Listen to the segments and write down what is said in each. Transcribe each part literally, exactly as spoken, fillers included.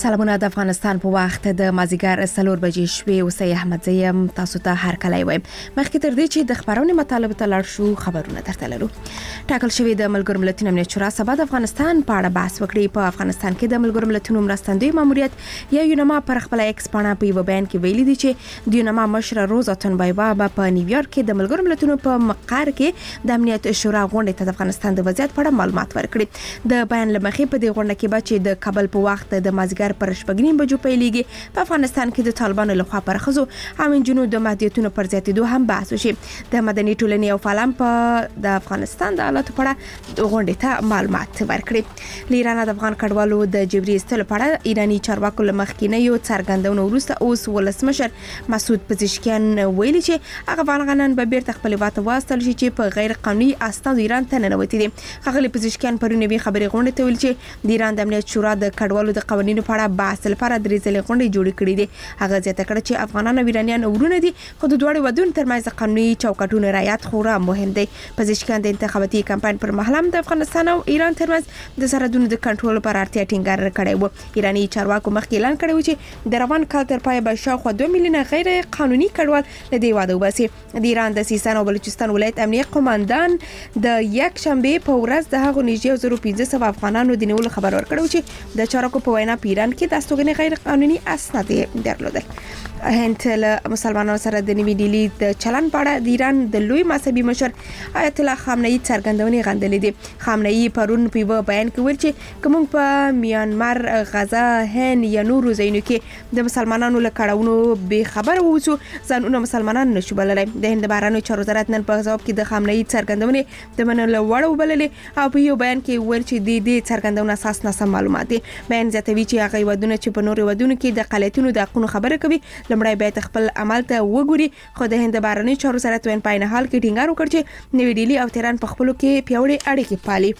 سلامونه د افغانستان په وخت د مازیګر سلور بجې شوي اوسې احمد زیم تاسو ته هر کله وایم مخکې تر دې چې د خبرونې مطالب ته لاړ شو خبرونه درته لرو. ټاکل شوی د ملګرو ملتونو امنیت شورا سبا د افغانستان په اړه بحث وکړي. په افغانستان کې د ملګرو ملتونو مرستندوی ماموریت یا یونما پر خپل ایکس پاڼه په یو بیان کې ویلي دي چې د یونما مشر روزا تنبایبا په نیویارک کې د ملګرو ملتونو په مقر کې د امنیت شورا غونډې ته د افغانستان د وضعیت په اړه معلومات ورکړي. د بیان لمخې په دې غونډه کې به چې د کابل په وخت د مازیګر پر شپږنیم بجو پیلېږي په افغانستان کې د طالبانو لخوا پر ښځو او نجونو د محدودیتونو پر زیاتېدو هم بحث وشي. د مدني ټولنې او فعالان په د افغانستان د حالاتو په اړه غونډې ته معلومات ورکړي. ایران د افغان کډوالو د جبري ایستلو په اړه ایراني چارواکو له مخکینیو څرګندونو وروسته اوس ولسمشر مسعود پزشکیان ویلي چې هغه افغانان به بیرته خپل واته واستل شي چې په غیر قانوني اسناد ایران ته ننوتي دي. هغه پزشکیان پرونی خبري غونډې ته ویل چې د ایران د امنیت شورا د کډوالو د قوانینو په اړه بحث لپاره درې ځلې غونډې جوړې کړې دي. هغه زیاته کړه چې افغانان او ایرانیان ورونه دي خو د دوه ودونو ترمنځ قانوني چوکاټونه رعایت خورا مهم دی. پزشکیان د انتخاباتي کمپاین پر مهال د افغانستان او ایران ترمنځ د سرحدونو د کنټرول پر اړتیا ټینګار کړی و. ایراني چارواکو مخکې اعلان کړی و چې د روان کال تر پای به شاوخوا دوه میلیونه غیر قانوني کډوال له دې واده وباسي. د ایران د سیستان او بلوچستان ولایت امنیت قوماندان د یک شنبه په ورځ د هغو نږدې زره پنځه سوه افغانانو د نیولو خبر ورکړو چې د چارواکو په وینا په ایران کې د استوګنې غیر قانوني اسناد درلودل. هند له مسلمانانو سره د نوي ډیلی د چلن په اړه د ایران د لوی مذهبي مشر آیت الله خامنه‌ای څرګندونې غندلې دي. خامنه‌ای پرون په یو بیان کې ویل چې کوم په میانمار، غزا، هند یا نورو ځایونو کې د مسلمانانو له کړهونو به خبر ووسو ځانونه مسلمانان نشو بللای. د هند بهرنیو چارو وزارت نن په ځواب کې د خامنه‌ای څرګندونې د منلو وړ وبللې او په یو بیان کې ویل چې د دې څرګندونه اساس نه سم معلومات دي. بیان زیاتوي چې هغه ودونه چې په نورو ودونو کې د قلیتونو د حقونو خبره کوي لمړی باید خپل عمل ته وګوري. خو د هند بهرنیو چارو وزارت وین په نه حال کې ټینګار وکړ چې نوی ډیلی او تهران په خپلو کې پیاوړې اړیکې پالي.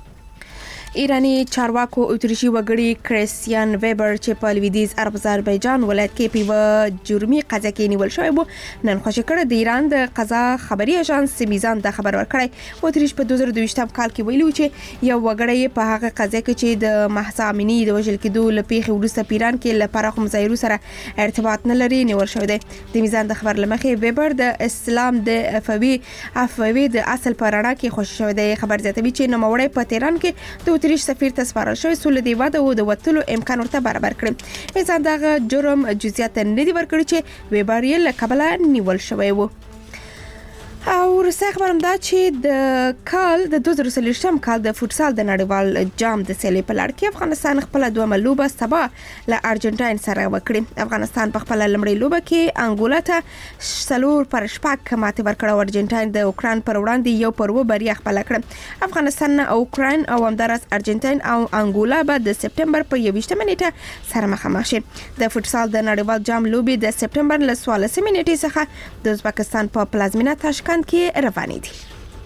ایرانی چارواکو اتریشي وګړي کریستیان ویبر چې په لویدیز عرب آذربایجان ولایت کې په جرمي قضیه کې نیول شوی و نن خوشی کړ. د ایران د قضا خبري اژانس میزان د خبر ورکړی. اتریش په دوه زره دوه کال کې ویلو چې یو وګړی په هغه قضیه کې چې د محسا امینی د وژل کېدو لپاره وروسته پیران کې لپاره مظاهرو سره ارتباط نه لري نیول شوی دی. د میزان د خبر لمخې ویبر د اسلام د افوی افوی د اصل په رڼا کې خوشی شوی دی. خبر زیاتوي چې نوموړی په تهران کې د اتریش سفیر ته سپارل شوی سول دی واده او د وټلو امکان ورته برابر کړ. میزان دغه جرم جزئیات نه دی ورکړي چې ویبر یې له کبله نیول شوی و. او رسې خبرم دا چې د کال د دوه زره څلوېښتم کال د فوتسال د نړیوال جام د سیالۍ په لړ کې افغانستان خپل دوه لوبه سبا له ارجنټاین سره وکړي. افغانستان په خپل لمړی لوبه کې انګولا ته سلور پر شپږ ماته ورکړه او ارجنټاین د اوکران پر وړاندې یو پر و بریا خپل کړه. افغانستان او اوکران او همدارس ارجنټاین او انګولا به د سپټمبر په یوویشتمه نیټه سره مخامخ شي. د فوتسال د نړیوال جام لوبې د سپټمبر له څوارلسمې نیټې څخه د ازبکستان په پلازمینه تاشکند کې روانې دي.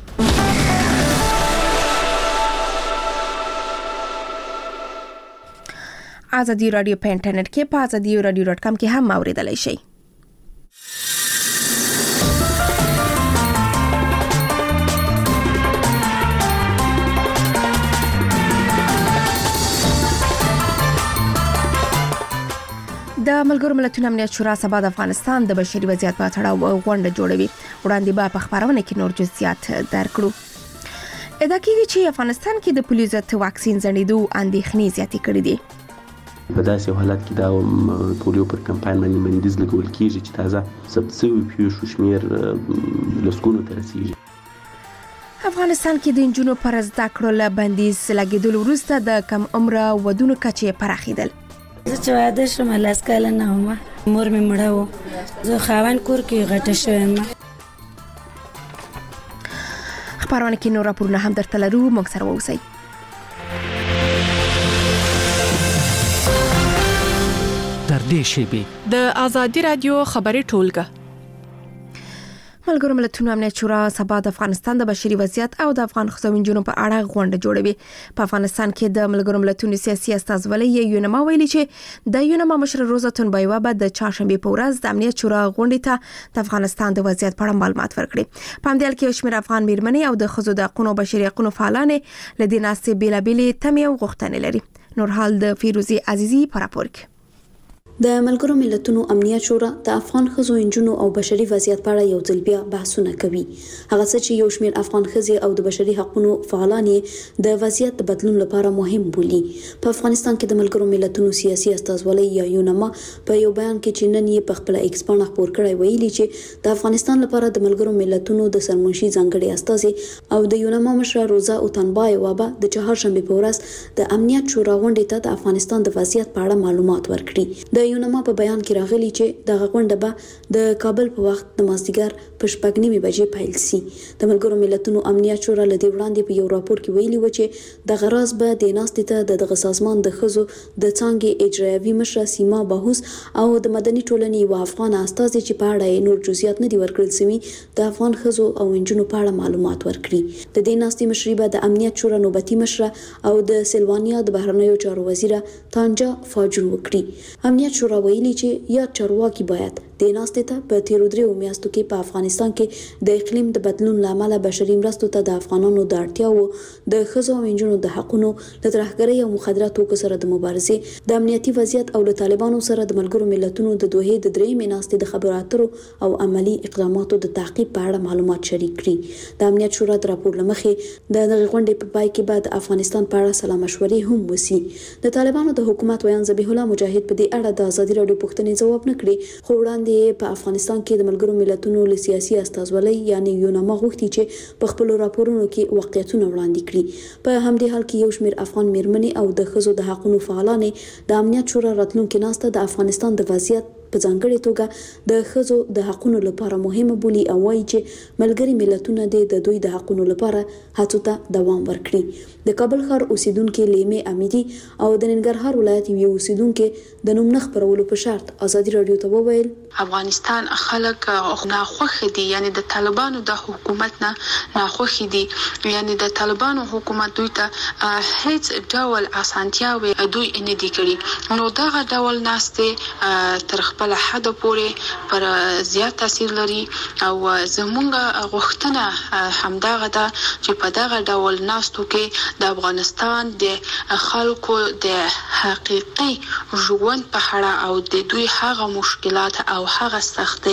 ازادي رادیو په انټرنیټ کې په ازادي رادیو ډاټ کام کې هم اوریدلای شئ. د ملګرو ملتونو امنیت شورا سبا د افغانستان د بشري وضعیت په اړه غونډه جوړوي. وړاندې به په خبرونه کې نور جزئیات درکړو. ادعا کیږي چې افغانستان کې د پولیو ضد واکسین ځنډېدو اندېښنې زیاتې کړې دي. په داسې حالت کې دا پولیو پر کمپاین باندې بندیز لګول کیږي چې تازه ثبت شوي پیښو شمېر لسګونو ته رسیږي. افغانستان کې د نجونو پر زده کړو له بندیز لګېدلو وروسته د کم عمره ودونو کچې پراخېدل. زه چې واده شوم لس کاله نه وم، مور مې مړه وه، زه خاوند کور کې غټه شوم. خبرونه کې نور راپورونه هم درته لرو، موږ سره اوسئ. تر دې شیبې د ازادي رادیو خبري ټولګه. ملګرو ملتونو امنیت شورا سبا د افغانستان د بشري وضعیت او د افغان ښځو په اړه غونډه جوړوي. په افغانستان کې د ملګرو ملتونو سیاسي استازولۍ یونما ویلي چې د یونما مشر روزا تنبایبا به د چهارشنبه په ورځ د امنیت شورا غونډې ته د افغانستان د وضعیت په اړه معلومات ورکړي. په همدې حال کې یو شمېر افغان میرمنې او د ښځو د حقوقو بشري حقوقو فعالان له دې ناستې بیلابېلې تمې او غوښتنې لري. نورحال د فیروزی عزیزی په راپور کې. د ملګرو ملتونو امنیت شورا د افغان ښځو انجونو او بشري وضعیت په اړه یو ځل بیا بحثونه کوي. هغه څه چې یو شمېر افغان ښځې او د بشري حقوقو فعالان د وضعیت د بدلون لپاره مهم بولي. په افغانستان کې د ملګرو ملتونو سیاسي استازولۍ یا یونما په یو بیان کې چې نن یې په خپل ایکس باندې خبر کړی ویلي چې د افغانستان لپاره د ملګرو ملتونو د سرمنشي ځانګړي استازي او د یونما مشره روزا اوتانبای وابا د چهارشنبه په ورځ د امنیت شورا غونډې ته د افغانستان د وضعیت په اړه معلومات ورکړي. د یونما په بیان کې راغلي چې دغه غونډه به د کابل په وخت د مازدیګر په شپږ نیمې بجې پیل شي. د ملګرو ملتونو امنیت شورا له دې وړاندې په یو راپور کې ویلي و چې د غراز به د ناستې ته د دغه سازمان د خزو د څانګې اجرایوي مشره سیما باهوس او د مدني ټولنې یو افغان استازي چې په اړه نور جزئیات نه دي ورکړل شوي د افغان خزو او انجونو په اړه معلومات ورکړي. د دې ناستې مشري به د امنیت شورا نوبتي مشره او د سلوانیا د بهرنیو چارو وزیره تانجا فاجون وکړي. امنیت شورا ویلي چې یا چارواکي باید د ناستې ته په تیرو دریو میاشتو کې په افغانستان کې د اقلیم د بدلون لامل بشري مرستو ته د افغانانو د اړتیاو د ښځو او نجونو د حقونو د ترهګرۍ او مخدراتو توکو سره د مبارزې د امنیتي وضعیت او له طالبانو سره د ملګرو ملتونو د دوه د درې ناستې د خبرو اترو او عملی اقداماتو د تعقیب په اړه معلومات شریک کړي. د امنیت شورا د راپور لمخې د دغه غونډې په پای کې بعد افغانستان په اړه سلا مشورې هم وسی. د طالبانو د حکومت ویان ذبیح الله مجاهد په دې اړه د ازادي راډیو پوښتنې جواب نه کړي، خو وړاندې په افغانستان کې د ملګرو ملتونو له سیاسي استازولۍ یعنی یونما غوښتي چې په خپل راپورونو کې واقعیتونه وړاندې کړي. په همدې حال کې یو شمېر افغان میرمنې او د ښځو د حقوقو فعالان د امنیت شورا راتلونکي ناسته د افغانستان د وضعیت په ځانګړي توګه د ښځو د حقوقو لپاره مهمه بولي او وایي چې ملګري ملتونه د دوی د حقوقو لپاره هڅو ته دوام ورکړي. د کابل ښار اوسیدونکو لیمه امیدي او د ننګرهار ولایت یو اوسیدونکو د نوم نه خبرولو په شرط ازادي راډیو ته وویل افغانستان خلک ناخوښ دي، یعنی د طالبانو د حکومت نه ناخوښ دي، یعنی د طالبانو حکومت دوی ته هیڅ ډول اسانتیاوي دوی نه دي کړي. نو دغه ډول ناستې تر خپل حد پورې پر زیات تاثیر لري او زمونږ غوښتنه همدغه ده چې په دغه ډول ناستو کې د افغانستان د خلکو د حقیقي ژوند په اړه او د دوی هغه مشکلات او هغه سختۍ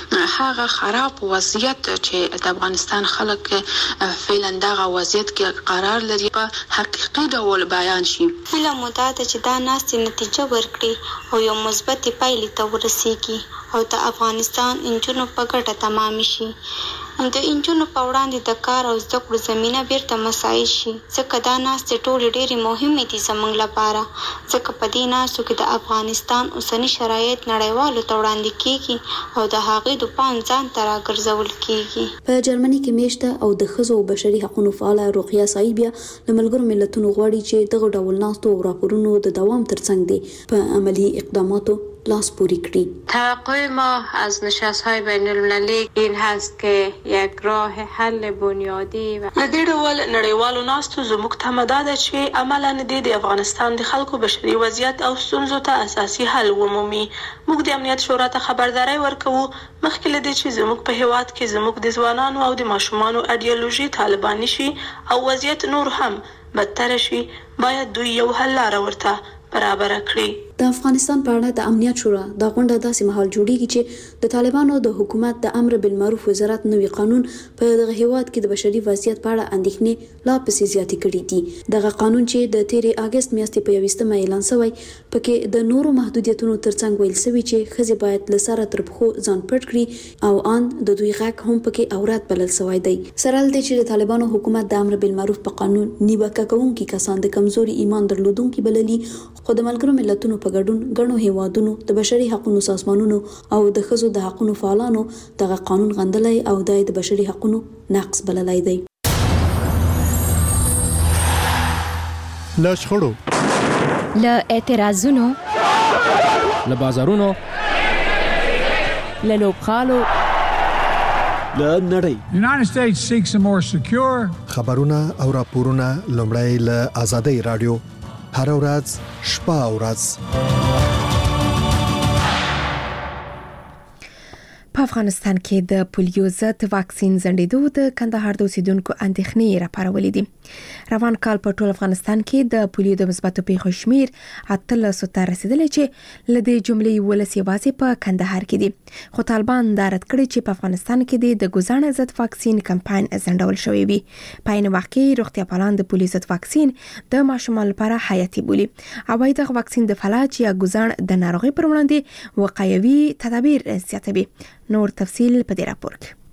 هغه خراب وضعیت چې د افغانستان خلک فعلا دغه وضعیت کې قرار لري په حقیقي ډول بیان شي. هیله مو دا ده چې دا ناستې نتیجه ورکړي او یو مثبت پایلې ته ورسیږي او د افغانستان انجونو په ګټه تمام شي. د انجونو په وړاندې د کار او زده کړو زمینه بیرته مساعد شي، ځکه دا ناستې ټولې ډېرې مهمې دي زموږ لپاره، ځکه په دې ناستو کې د افغانستان اوسني شرایط نړیوالو ته وړاندې کیږي او د هغې د پام ځان ته راګرځول کیږي. په جرمني کې میشته او د ښځو او بشري حقوقو فعاله رقیه صایبیا د ملګرو ملتونو غواړي چې دغه ډول ناستو او راپورونو د دوام ترڅنګ دي په عملی اقداماتو لاس پوری کړي. توقع ما از نشست‌های بین‌المللی این هست که یک راه حل بنیادی و د دې ډول نړیوالو ناستو زموږ تمه دا ده چې عملاً د افغانستان د خلکو بشري وضعیت او ستونزو ته اساسي حل ومومي. موږ د امنیت شورا ته خبرداري ورکوو مخکې له دې چې زموږ په هیواد کې زموږ د ځوانانو او د ماشومانو ایډیالوژي طالباني شي او وضعیت نور هم بدتر شي، باید دوی یو حل لاره ورته برابر کړي. د افغانستان په اړه د امنیت شورا د غونډه داسې مهال جوړیږي چې د طالبانو د حکومت د امر بالمعروف وزارت نوی قانون په دغه هیواد کې د بشري وضعیت په اړه اندېښنې لا پسې زیاتې کړې دي. دغه قانون چې د تیرې اگست میاشتې په یوویشتمه اعلان شوی پکې د نورو محدودیتونو ترڅنګ ویل شوی چې ښځې باید له سره تر پښو ځان پټ کړي او ان د دوی غږ هم پکې اورات بلل شوی دی. سره له دې چې د طالبانو حکومت د امر بالمعروف په قانون نیوکه کوونکي کسان د کمزوري ایمان درلودونکي بللي، خو د ملګرو ملتونو په ګډون ګڼو هیوادونو د بشري حقوقو سازمانونو او د ښځو د حقوقو فعالانو دغه قانون غندلی او د بشري حقوقو نقض بللی دی. له شخړو، له اعتراضونو، له بازارونو، له لوبغالو، له نړۍ United States seeks a more secure خبرونه او راپورونه لومړی له آزادۍ رادیو هر ورځ شپه او ورځ. په افغانستان کې د پولیو ضد واکسین زندېدو د کندهار د اوسیدونکو اندېښنې راپارولې دي. روان کال په ټول افغانستان کې د پولیو د مثبتو پیښو شمیر اتلسو ته رسیدلی چې لدې جملې ولس یوازې په کندهار کې دي. خو طالبان دا رد کړی چې په افغانستان کې د ګوزڼ ضد واکسین کمپاین زندول شوی وي. په عین وخت کې روغتیا پالان د پولیو ضد واکسین د ماشومانو لپاره حیاتي بولي او وايي دغه واکسین د فلج یا ګوزڼ د ناروغۍ پر وړاندې وقایوي تدابیر زیاتوي. نور تفصیل په دې راپور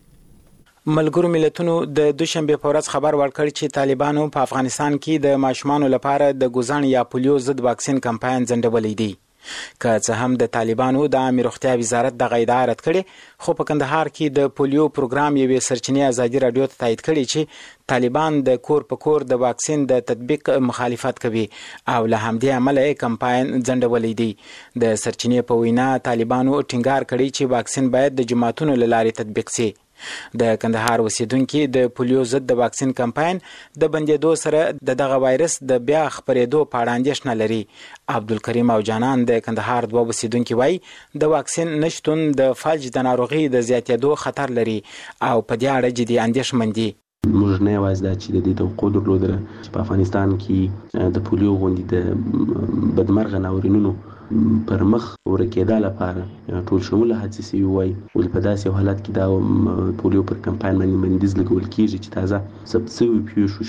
کې. ملګرو ملتونو د دوشنبه په ورځ خبر ورکړ چې طالبانو په افغانستان کې د ماشومانو لپاره د ګوزڼ یا پولیو ضد واکسین کمپاین زندولې دي. که څه هم د طالبانو د عامه روغتیا وزارت د غیدا رد کړي، خو په کندهار کې د پولیو پروګرام یوې سرچینې ازادي رادیو ته تایید کړي چې طالبان د کور په کور د واکسین د تطبیق مخالفت کوي او له همدې امله کمپاین زندولې دي. د سرچینې په وینا طالبانو ټینګار کړي چې واکسین باید د جماعتونو له لارې تطبیق شي. د کندهار اوسیدونکو د پولیو ضد د واکسین کمپاین د بندیدو سره د دغه وایرس د بیا خپرېدو په اړه اندېښنه لري. عبدالکریم او جانان د کندهار دوه اوسیدونکو وایي د واکسین نشتون د فلج د ناروغي د زیاتېدو خطر لري او په دې اړه جدي اندېښمن دي. موږ نه یوازې دا چې د دې توقع درلودله چې په افغانستان کې د پولیو غوندې د بدمرغه ناورینونو پر مخ ورکېدا لپاره ټول شموله هڅې شوي وای، ولې په داسې یو حالت کې دا پولیو پر کمپاین باندې بندیز لګول کېږي چې تازه ثبت شوي پیښو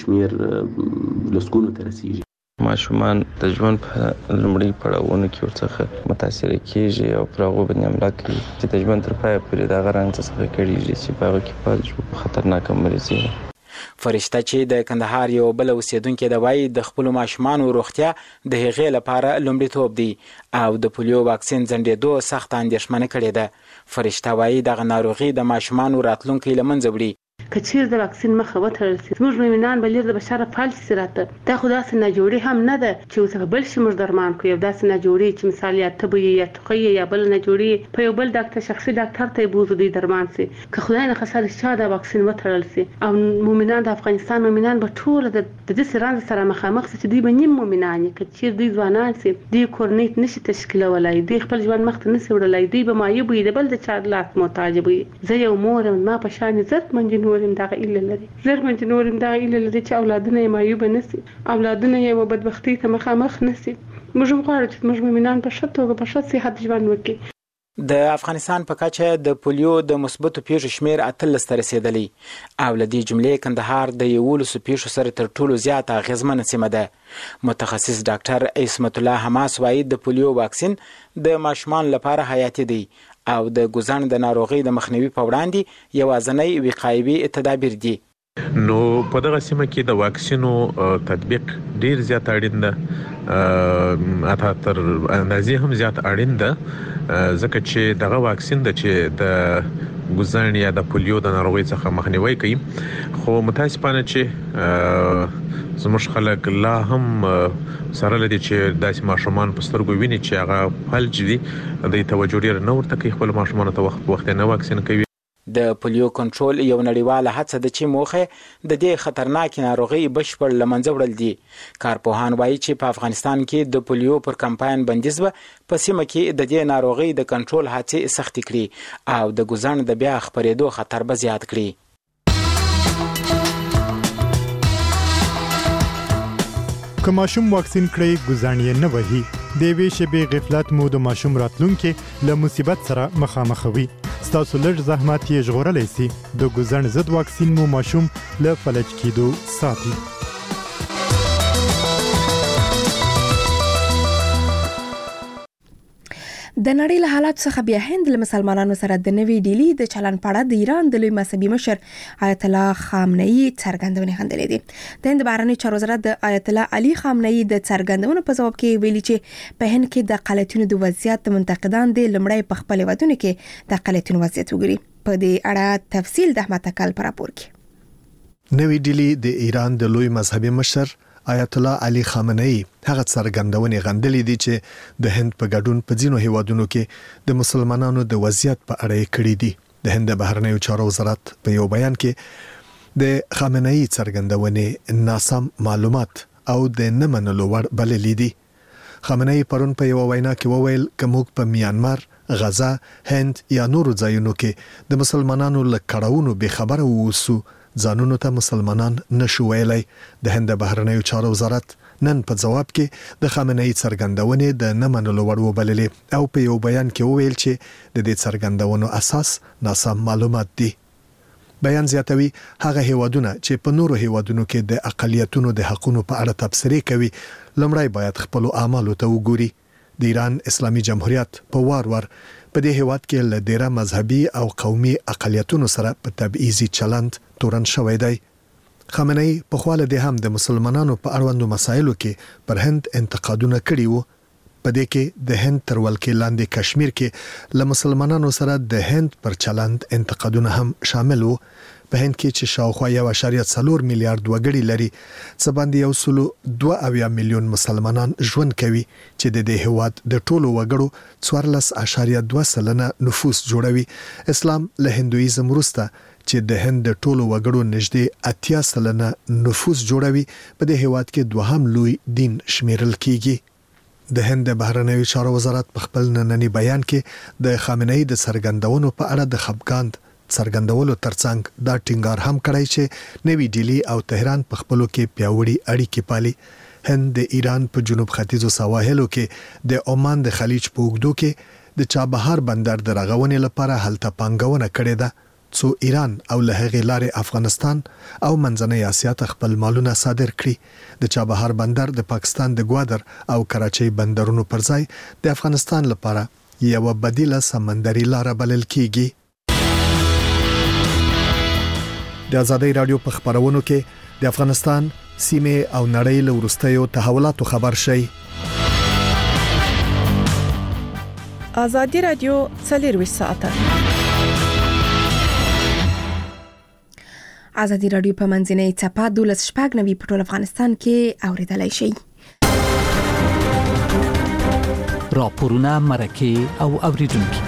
شمېر لسګونو ته رسېږي. ماشومان د ژوند په لومړي پړاوونو کې ورڅخه متاثره کېږي او پر هغو باندې حمله کوي چې د ژوند تر پایه پورې د هغه رنځ څخه کړېږي چې په هغه کې په خطرناکه مرضي. فرشته چې د کندهار یو بل اوسیدونکو د وایي د خپل ماشومانو روغتیا د هغې لپاره لومړیتوب دی او د پولیو واکسین زندېدو سخت اندېښمنه کړې ده. فرشته وایي دغه ناروغي د ماشومانو راتلونکی له منځه وړي. که چیرې د واکسین مخه وتړل شي، زموږ مؤمنان به لیر د بشر فلج سي راته. دا خو داسې ناجوړي هم نه ده چې اوس بل شي موږ درمان کوي. یو داسې ناجوړي چې مثال یا تبه یا ټوخی یا بل ناجوړي په یو بل ډاکټر شخصي ډاکټر ته بوزو دی درمان سي. که خدای نه خسر شي دا واکسین وتړل سي او مؤمنان د افغانستان مؤمنان به ټول د دې سرانه سره مخامخ سي چې دوی به نیم مؤمنان که چیرې دوی ځوانان سي دوی کورنیت نشي تشکیلولای، دوی خپل ژوند مخ ته نشي وړلای، دوی به مایه وي د بل د چا لاس محتاج وي. زه یو مور ما په شان عزت منجنورم دغه ایله زر منجنورم دغه ایله لري چې اولادونه یې مایوبه نشي، اولادونه یې و بدبختۍ ته مخامخ نشي. موږ هم غواړو چې موږ مؤمنان په ښه توګه په ښه صحت ژوند وکړي. د افغانستان په کچه د پولیو د مثبتو پیښو شمیر اتلس ته رسیدلی او له دې جملې کندهار د یولسو پیښو سره تر ټولو زیاته اغیزمنه سیمه ده. متخصص ډاکټر عصمت الله حماس وایي د پولیو واکسین د ماشومان لپاره حیاتي دی او د ګوزڼ د ناروغۍ د مخنیوي په وړاندې یوازینی وقایوي تدابیر دي. نو په دغه سیمه کې د واکسینو تطبیق ډیر زیات اړین ده، اته تر اندازې هم زیات اړین ده، ځکه چې دغه واکسین د چې د ګوزڼ یا د پولیو د ناروغۍ څخه مخنیوي کوي. خو متاسفانه چې زموږ خلک لا هم سره لدی چې داسې ماشومان په سترګو ویني چې هغه فلج دي، د توجه لري نه ورته کوي خپل ماشومان ته وخت وخت نه واکسین کوي. د پولیو کنټرول یو نړیواله هڅه ده چې موخه د دې خطرناک ناروغي بشپړ لمنځه وړل دي. کارپوهان وایي چې په افغانستان کې د پولیو پر کمپاین بندیز به په سیمه کې د دې ناروغي د کنټرول هڅې سختې کړي او د ګوزڼ د بیا خپرېدو خطر به زیات کړي. که ماشوم واکسین کړي ګوزڼ یې نه وهي، د یوې شېبې غفلت مو د ماشوم راتلونکي له مصیبت سره مخامخوي. ستاسو لږ زحمت یې ژغورلی سي. د ګوزڼ ضد واکسین مو ماشوم له فلج کېدو ساتي. د نړۍ له حالات څخه بیا هند له مسلمانانو سره د نوې ډیلی د چلن په اړه د ایران د لوی مذهبي مشر آیت الله خامنه‌ای څرګندونې خندلې دي. د هند بهرنی چارو وزارت د آیت الله علي خامنه‌ای د څرګندونو په جواب کې ویلي چې په هند کې د قلتونو د وضعیت منتقدان د لمړی په خپل ودونه کې د قلتونو وضعیت وګوري. په دې اړه تفصیل د احمد تکل پر راپور کې. نوې ډیلی د ایران د لوی مذهبي مشر آیت الله علي خامنه‌ای هغه څرګندونې غندلې دي چې د هند په ګډون په ځینو هیوادونو کې د مسلمانانو د وضعیت په اړه کړي دي. د هند بهرنیو چارو وزارت په یو بیان کې د خامنه‌ای څرګندونې ناسم معلومات او د نه منلو وړ بللې دي. خامنه‌ای پرون په یو وینا کې وویل چې موږ په میانمار غزه، هند یا نورو ځایونو کې د مسلمانانو له کړهونو بې خبره ووسو ځانونو ته مسلمانان نشو ویلای. د هند بهرنیو چارو وزارت نن په جواب کې د خامنه‌ای څرګندونې د نه منلو وړ وبللې او په یو بیان کې وویل چې د دې څرګندونو اساس ناسم معلومات دي. بیان زیاتوي هغه هیوادونه چې په نورو هیوادونو کې د اقلیتونو د حقوقو په اړه تبصرې کوي لمړی باید خپل اعمالو ته وګوري. د ایران اسلامي جمهوریت په وار وار په دې هیواد کې له ډیره مذهبي او قومي اقلیتونو سره په تبعیضي چلند تورن شوی دی. خامنه‌ای په خواله د هم د مسلمانانو په اړوندو مسایلو کې پر هند انتقادونه کړي وو. په دې کې د هند تر ولکې لاندې کشمیر کې له مسلمانانو سره د هند پر چلند انتقادونه هم شامل وو. په هند کې چې شاوخوا یو اعشاریه څلور میلیارډ وګړي لري څه باندې یو سلو دوه اویا میلیون مسلمانان ژوند کوي چې د دې هیواد د ټولو وګړو څوارلس اعشاریه دوه سلنه نفوس جوړوي. اسلام له هندویزم وروسته چې د هند د ټولو وګړو نږدې اتیا سلنه نفوس جوړوي په دې هیواد کې دوهم لوی دین شمیرل کیږي. د هند بهرنیو چارو وزارت په خپل نننی بیان کې د خامنه‌ای د څرګندونو په اړه د خپګان څرګندولو ترڅنګ دا ټینګار هم کړی چې نوی ډیلی او تهران په خپلو کې پیاوړي اړیکې پالي. هند د ایران په جنوب ختیځو سواحلو کې د عمان د خلیج په اوږدو کې د چابهار بندر د رغونې لپاره هلته پانګونه کړې ده څو ایران او له هغې لارې افغانستان او منځنۍ اسیا ته خپل مالونه صادر کړي. د چابهار بندر د پاکستان د ګوادر او کراچۍ بندرونو پر ځای د افغانستان لپاره یو بدیله سمندري لار بلل کیږي. د ازادۍ رادیو په خبرونو کې د افغانستان سیمه او نړۍ له وروستیو تحولاتو خبر شي. ازادي رادیو څلروي ساعته ازادي رادیو په منځنۍ چپه دولس شپږ نوي په ټول افغانستان کې اوریدلای شي. راپورونه مرکه او اوریدونکو.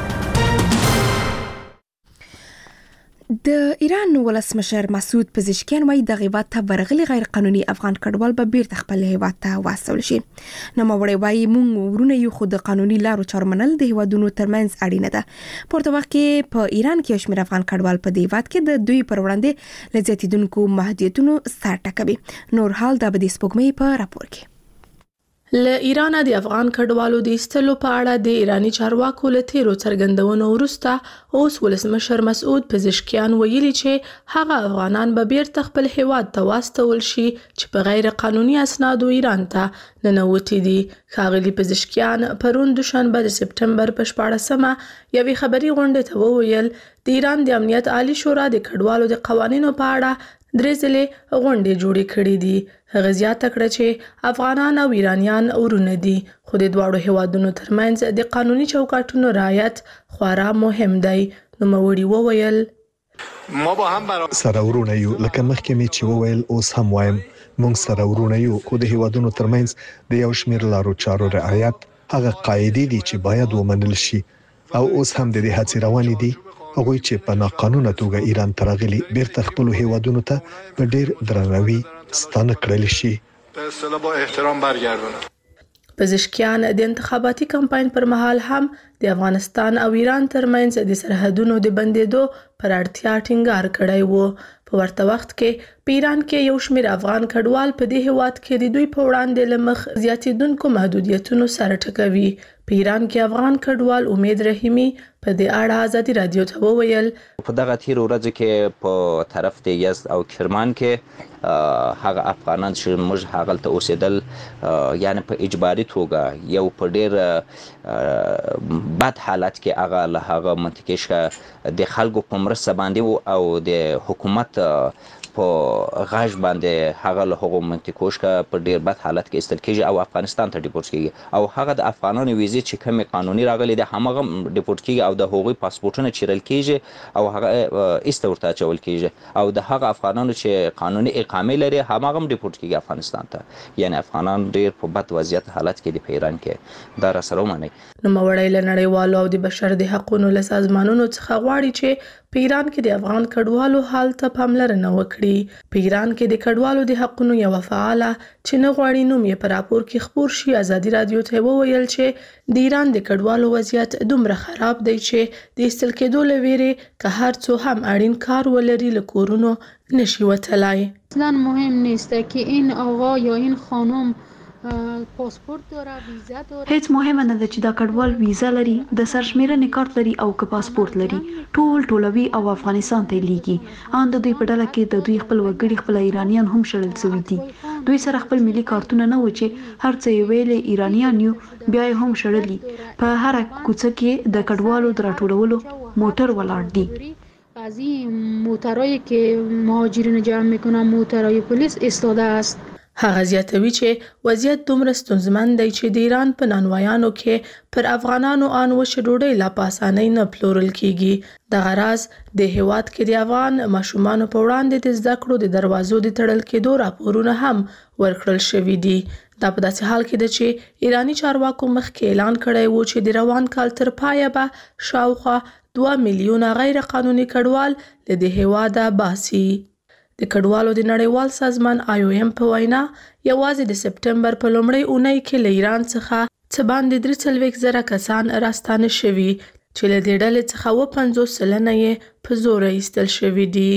د ایران ولسمشر مسعود پزشکیان وايي د هیواد ته ورغلي غیر قانوني افغان کډوال به بیرته خپل هیواد ته واستول شي. نو موري وايي مونږ ورونه یو خود قانوني لارو چارمنل د هیوادونو ترمنځ اړینه ده. پورته وخت کې په ایران کې شمیر افغان کډوال په دی هیواد کې د دوی پر وړاندې لزیاتیدونکو محدودیتونو سر ټکوي. نور حال د بدی سپوږمۍ په راپور کې. له ایران د افغان کډوالو د ایستلو په اړه د ایرانی چارواکو له تیرو څرګندونو وروسته اوس ولسمشر مسعود پزشکیان ویلي چې هغه افغانان به بیرته خپل هیواد ته واستول شي چې په غیر قانوني اسنادو ایران ته ننوتي دي. ښاغلي پزشکیان پرون دوشنبه د سپټمبر په شپاړسمه یوې خبري غونډې ته وویل د ایران د امنیت عالی شورا د کډوالو د قوانینو په اړه درې ځلې غونډې جوړې کړې دي. هغه زیاته کړه چې افغانان او ایرانیان ورونه دي خو د دواړو هیوادونو ترمنځ د قانوني چوکاټونو رعایت خورا مهم دی. نو موري وویل ما با هم برابر سره ورونه یو لکه مخکې می چې وویل اوس هم وایم موږ سره ورونه یو خو د هیوادونو ترمنځ د یو شمیر لارو چارو رعایت هغه قاعده دي چې باید ومنل شي او اوس هم د دې هڅې روانې دي. هغه چې په ناقانونه توګه ایران ترغلي بیرته خپل هیوادونو ته په ډیر درناوي ستانه کړل شي. په اصطلاح با احترام برگردونه. پزشکیان د انتخاباتي کمپاین پر مهال هم د افغانستان او ایران ترمنځ د سرحدونو د بندیدو پر اړتیا ټینګار کړی وو. په ورته وخت کې په ایران کې یو شمېر افغان کډوال په دې هیواد کې د دوی په وړاندې له مخ زیاتېدونکو محدودیتونو سره ټکوي. په ایران کې افغان کډوال امید رحیمي په دې اړه ازادي رادیو ته وویل په دغه تیر ورځ کې په طرف د یزد او کرمان کې هغه افغانان چې موږ هغه ته اوسېدل یعنی په اجباري توګه یو په ډیر بد حالت کې هغه له هغه منطقې څخه د خلکو په مرسته باندې او د حکومت په غاښ باندې هغه له هغو منطقو څخه په ډیر بد حالت کې ایستل کېږي او افغانستان ته ډیپورټ کېږي او هغه د افغانانو ویزې چې کومې قانوني راغلي دي همغه ډیپورټ کېږي او د هغوی پاسپورټونه چیرل کېږي او هغه ایسته ورته اچول کېږي او د هغه افغانانو چې قانوني اقامې لري همغه هم ډیپورټ کېږي افغانستان ته. یعنی افغانان ډیر په بد وضعیت حالت کې دي په ایران کې. دا را سره ومنئ. نوموړی له نړیوالو او د بشر د حقوقو له سازمانونو څخه غواړي چې په ایران کې د افغان کډوالو حال ته پاملرنه وکړي. په ایران کې د کډوالو د حقونو یو فعاله چې نه غواړي نوم یې په راپور کې خپور شي ازادي رادیو ته وویل چې د ایران د کډوالو وضعیت دومره خراب دی چې د ایستل کېدو له ویرې که هر څو هم اړین کار ولري له کورونو نشي وتلای. اصلا مهم نیست که این آقا یا این خانم پاسپورت داره ویزا داره. هیڅ مهمه نه ده چې دا کډوال ویزا لري د سرشمیرنې کارت لري او که پاسپورت لري ټول ټولوي او افغانستان ته لیږي. ان د دوی په ډله کې د دوی خپل وګړي خپل ایرانیان هم شړل شوي دي. دوی سره خپل ملي کارتونه نه و چې هر څه یې ویلې ایرانیان یو بیا یې هم شړلي. په هر کوڅه کې د کډوالو د راټولولو موټر ولاړ دي. از این موترایی که مهاجرین جمع میکنن موترای پلیس ایستاده است. هغه زیاتوي چې وضعیت دومره ستونزمن دی چې د ایران په نانوایانو کې پر افغانانو ان وشه ډوډۍ لا په اسانۍ نه پلورل کیږي. دغه راز د هیواد کې د افغان ماشومانو په وړاندې د زده کړو د دروازو د تړل کېدو راپورونه هم ورکړل شوي دي. دا په داسې حال کې ده چې ایرانی چارواکو مخکې اعلان کړی و چې د روان کال تر پایه به شاوخوا دوه میلیونه غیر قانوني کډوال له دې هیواده باسي. د کډوالو د نړیوال سازمان آی او ایم په وینا یوازې د سپټمبر په لومړۍ اونۍ کې له ایران څخه څه باندې درې څلوېښت زره کسان راستانه شوي چې له دې ډلې څخه اووه پنځوس سلنه یې په زوره ایستل شوي دي.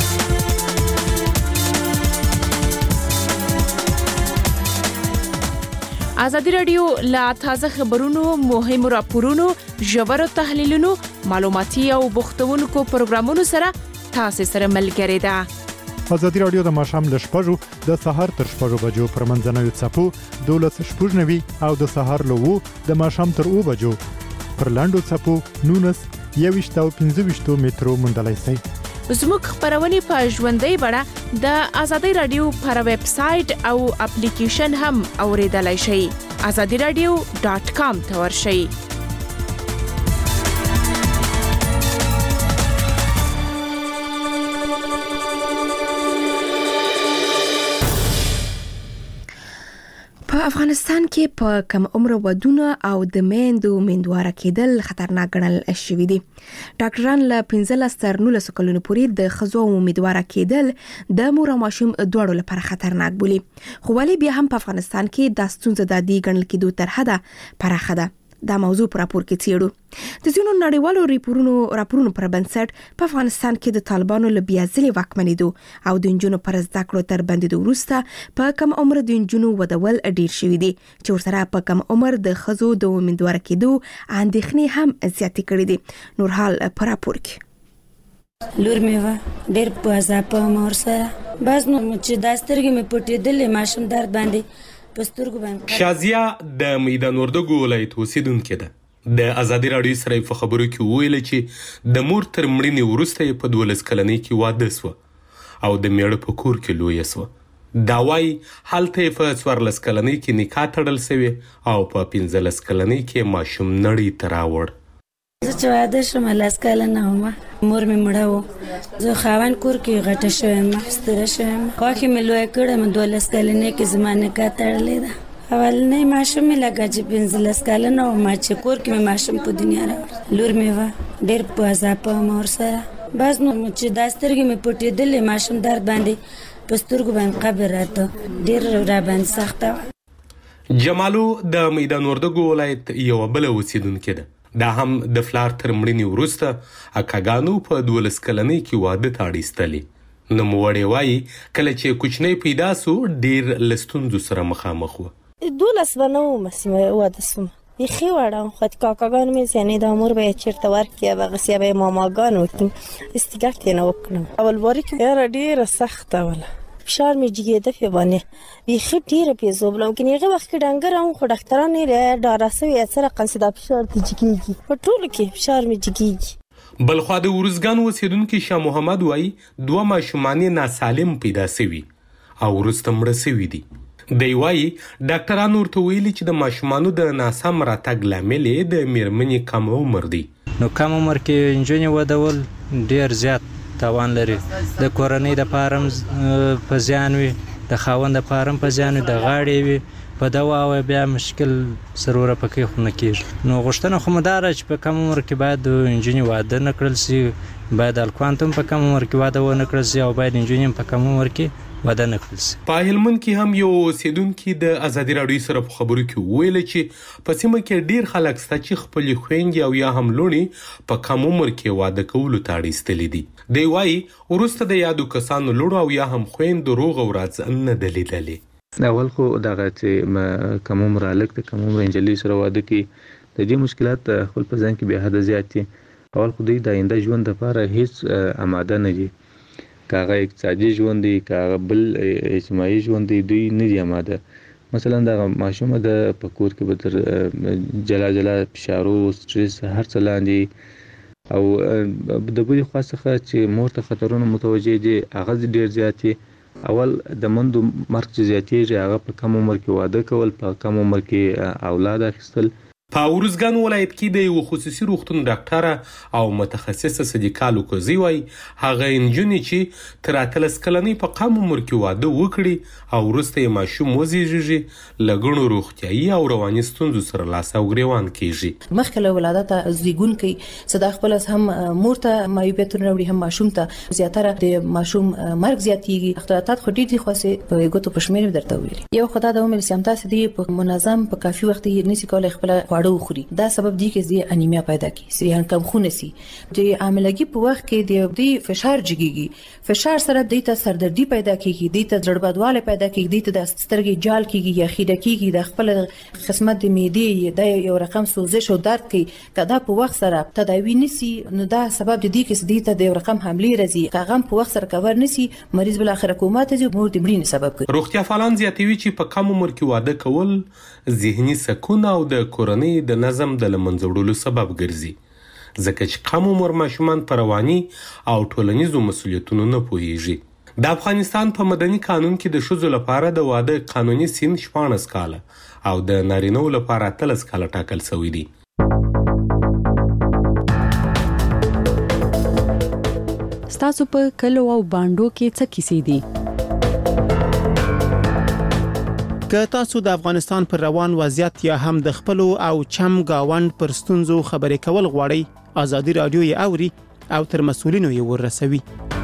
ازادي رادیو لا تازه خبرونو، مهمو راپورونو، ژورو تحلیلونو، معلوماتي او بوختونکو پروګرامونو سره تاسو سره ملګری ده. ازادي رادیو د ماښام له شپږو د سهار تر شپږو بجو پر منځنوي څپو دولس شپږ نوي او د سهار له اوو د ماښام تر اوو بجو پر لاندو څپو نونس یوویشت او پنځه ویشت مترو موندلای شئ. زموږ خبرونه په ژوندۍ بڼه د ازادي رادیو پر ویب سټ او اپلیکیشن هم اوریدلای شئ. ازادي رادیو ډاټ کام ته ورشئ. په افغانستان کې په کم عمر ودونه او د میندو میندواره کېدل خطرناک ګڼل شوي دي. ډاکټران له پنځلس تر نولس کلونو پورې د ښځو میندواره کېدل د مور او ماشوم دواړو لپاره خطرناک بولي. خو ولې بیا هم په افغانستان کې دا ستونزه د دې ګڼل کېدو تر حده پراخه ده. دا موضوع پر راپور کې څېړو. د ځینو نړیوالو راپورونو راپورونو پر بنسټ په افغانستان کې د طالبانو له بیا ځلې واکمنېدو او د نجونو پر زده کړو تر بندېدو وروسته په کم عمر د نجونو ودول ډېر شوي دي چې ورسره په کم عمر د ښځو د امیندواره کېدو اندېښنې هم زیاتې کړي دي. نور حال په راپور کې لور مې وه ډېر په عذاب وم ورسره. بعض نو چې دا سترګې مې پټېدلې ماشوم درد باندې شازیه د میدان وردګو ولایت اوسیدونکې ده. د ازادي رادیو سره په خبرو کې وویل چې د مور تر مړینې وروسته یې په دولس کلنۍ کې واده سوه او د میړه په کور کې لویه سوه. دا وایي هلته یې په څوارلس کلنۍ کې نکاح تړل سوې او په پنځلس کلنۍ کې ماشوم نړۍ ته راوړ. زه چې واده شوم لس کلنه ومه، مور مې مړه وه. زه خاوند کور کې غټه شوې یم، ستره شوې یم. خوښې مې لویه کړې یم. دولس کلنۍ کې زما نکاح تړلې ده. اولنی ماشوم مې لکه چې پنځلس کلنه ومه چې کور کې مې ماشوم په دنیا راوړ. لور مې وه ډېر په عذاب وم ورسره. بعض نو چې دا سترګې مې پټېدلې ماشوم درد باندې په سترګو باندې قبر راته ډېر راباندې سخته وه. جمالو د میدان وردګو ولایت یوه بله اوسیدونکې ده. دا هم د فلار تر مړینې وروسته اکاګانو په دولس کلنۍ کې واده ته اړ ایستلې. نوموړې وایي کله چې کوچنی پیدا سو ډېر له ستونزو سره مخامخ وه. دولس به نه وم چې واده سوم، بیخي وړه وم. خو کاکاګانو مې یعنې دا مور به یې چېرته ورکړي، هغسې به یې ماماګانو وکړي، استګاټ یې نه وکړم. اول باري کې یاره ډېره سخته وله. فشار مې جګېده پې باندې بیخي ډېره پې زوبلم. که هغه وخت کې ډنګره وم خو ډاکټران یې ډاره سوي څه رقم چې دا فشار دې جګېږي. په ټولو کې فشار مې جګېږي. بلخوا د ورزګان اوسېدونکي شاه محمد وایي دوه ماشومان یې ناسالم پیدا سوي او وروسته مړه سوي دي. دی وایي ډاکټران ورته ویلي چې د ماشومانو د ناسم راتګ لامل یې د مېرمنې کم عمر دی. نو کم عمر کې نجونې ودول ډېر زیات تاوان لري. د کورنۍ د پاره په زیان وي، د خاوند د پاره په زیان وي، د غاړې وي په دوا او بیا مشکل سروره پکې خو نه کېږي. نو غوښتنه خو مو دا ده چې په کم عمر کې باید د نجونې واده نه کړل شي، باید الکوانتم په کم عمر کې واده ونه کړل شي او باید انجونیم په کم عمر کې واده نه کړل شي. په هلمند کې هم یو اوسیدونکي د ازادي راډیو سره په خبرو کې وویل چې په سیمه کې ډیر خلک شته چې خپلې خویندې او یا هم لوڼې په کم عمر کې واده کولو ته اړ ایستلي دي. دی وایي وروسته د یادو کسانو لوڼو او یا هم خویندو روغ او راځ نه دي لیدلي. اول خو دغه چې کم عمر هلک د کم عمر نجلۍ سره واده کوي د دې مشکلات خپل په ځان کې بې حده زیات دي. اول خو دوی د آینده ژوند لپاره هیڅ آماده نه دي، که هغه اقتصادي ژوند دی که هغه بل اجتماعي ژوند دی، دوی نه دي آماده. مثلا دغه ماشومه د په کور کې به تر جلا جلا فشارو سټرس هر څه لاندې او د بلې خوا څخه چې مور ته خطرونه متوجه دي هغه ډېر زیات دي. اول د مندو مرګ چې زیاتېږي هغه په کم عمر کې واده کول، په کم عمر کې اولاد اخیستل. په ارزګان ولایت کې د یو خصوصي روغتون ډاکټره او متخصصه صدیقه لوکوزي وایي هغه انجونې چې تر اتلس کلنۍ په کم عمر کې واده وکړي او وروسته یې ماشوم وزېږېږي له ګڼو روغتیایي او رواني ستونزو سره لاس او ګریوان کېږي. مخکې له ولادته زیږونکی څه د خپل هم مور ته معیوبیتونه راوړي هم ماشوم ته زیاتره د ماشوم مرګ زیاتېږي. اختلالات خو ډېر دي خو په ګوتو په شمېر درته ویلي. یو خو دا د عمر سیام تاسې دی په منظم په کافي وخت یې نشي کولی خپله خواړه وخوري. دا سبب دی چې د انیمیا پیدا کی سریان کم خون سي د عاملګي په وخت کې د فشار جګيږي، فشار سره د ته سردردي پیدا کیږي، د ته زړبادواله پیدا کیږي، د سترګې جال کیږي یا خیره کیږي، د خپل قسمت د معدې د یو رقم سوزش او درد کوي. کدا په وخت سره تداوی نسی نو دا سبب دی چې د ته د یو رقم حمله راځي، کاغم په وخت سره کور نسی مریض بل اخر کومات دي مور د مړینې سبب کوي. روغتیا فعالان زیاتوي چې په کم عمر کې واده کول ذهني سکون او د کورنۍ د نظم د لمنځوړلو سبب ګرځي، ځکه چې کم عمر ماشومان په رواني او ټولنیزو مسؤلیتونو نه پوهیږي. د افغانستان په مدني قانون کې د ښځو لپاره د واده قانوني سن شپاړس کاله او د نارینه‌و لپاره اتلس کاله ټاکل شوی دی. ستاسو په کلو او باندو کې څه کیسې دي؟ که تاسو د افغانستان پر روان وضعیت یا هم د خپل او چم گاوند پر ستونزو خبرې کول غواړئ، ازادي رادیو یې اوري او تر مسؤلینو یې ورسوي.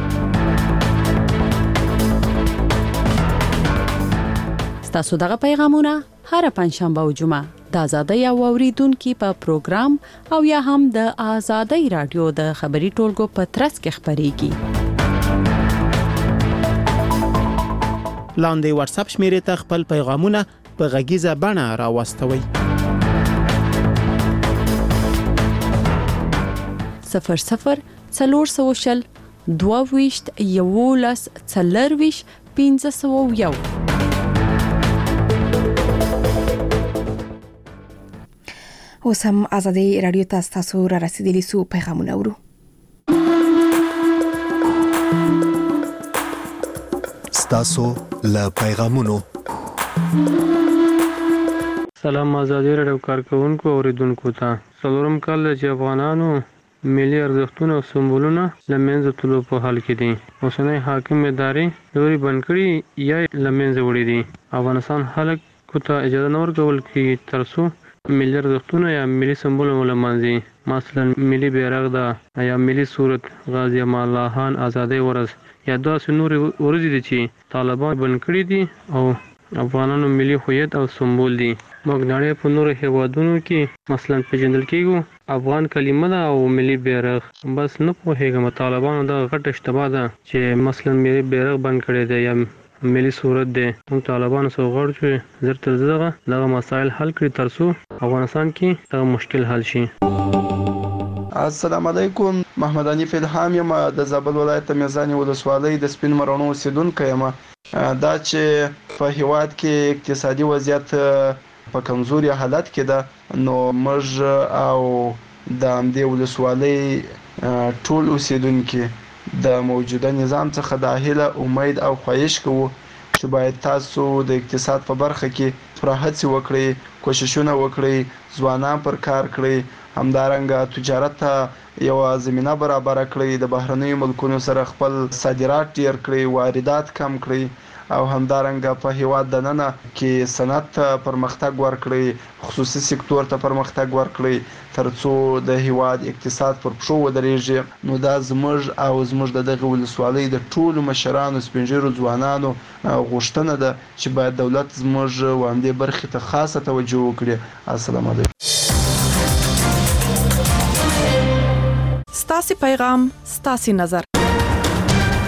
ستاسو دغه پیغامونه هر پنځشنبه او جمعه د ازادي او اوریدونکو په پروګرام او یا هم د ازادي رادیو د خبري ټولګو په ترڅ کې خبريږي. لاندې واتس اپ شمیرې ته خپل پیغامونه په غږیزه بڼه راوستوئ. صفر صفر څلور سوشل دوه ویشت یولس څلور ویشت پنځه سوه یو. اوس هم ازادي رادیو ته تاسو را رسیدلی سو پیغامونه ورو. تاسو له پیغامونو. سلام ازادي رادیو کارکونکو اوریدونکو ته. څلورم کال چې افغانانو ملي ارزښتونه او سمبولونه لمنځه تلو په حال کې دي. اوسنۍ حاکم ادارې لوري بند کړي یا لمنځه وړي دي. افغانستان خلک ته اجازه نه ورکول کېږي تر څو ملي ارزښتونه یا ملي سمبولونه ولمانځي. مثلا ملي بیرغ ده یا ملي صورت غازی امان الله خان آزادۍ ورځ یا داسې نور ورځې دي چې طالبان بند کړي دي او افغانانو ملي هویت او سمبول دي. موږ نړۍ په نورو هیوادونو کې مثلا پیژندل کېږو افغان کلمه ده او ملي بیرغ. بس نه پوهېږم طالبانو دا غټه اشتباه ده چې مثلا ملي بیرغ بند کړی دی یا ملي صورت دی. موږ طالبانو سره غواړو چې زر تر زره دغه مسایل حل کړي تر څو افغانستان کې دغه مشکل حل شي. السلام علیکم، محمد حنیف الهام یم د زابل ولایت میزانی ولسوالۍ د سپین مرانو اوسیدونکی یم. دا چې په هیواد کې اقتصادي وضعیت په کمزوري حالت کې ده نو موږ او د همدې ولسوالۍ ټول اوسیدونکي د موجوده نظام څخه د هیله امید او خواهش کوو چې باید تاسو د اقتصاد په برخه کې پوره هڅې وکړئ، کوششونه وکړئ، ځوانان پر کار کړئ همدارنګه تجارت ته یو زمينه برابر کړي، د بهرنیو ملکونو سره خپل صادرات ډیر کړي، واردات کم کړي او همدارنګه په هیواد د ننه کې صنعت ته پرمختګ ورکړي، خصوصي سکتور ته پرمختګ ورکړي ترڅو د هیواد اقتصاد پر پښو ودرېږي. نو دا زموږ او زموږ د دغه ولسوالۍ د ټولو مشرانو سپینږیرو ځوانانو غوښتنه ده چې باید دولت زموږ وړاندې برخې ته خاصه توجه وکړي. السلام علیکم. ستاسو پیغام ستاسو نظر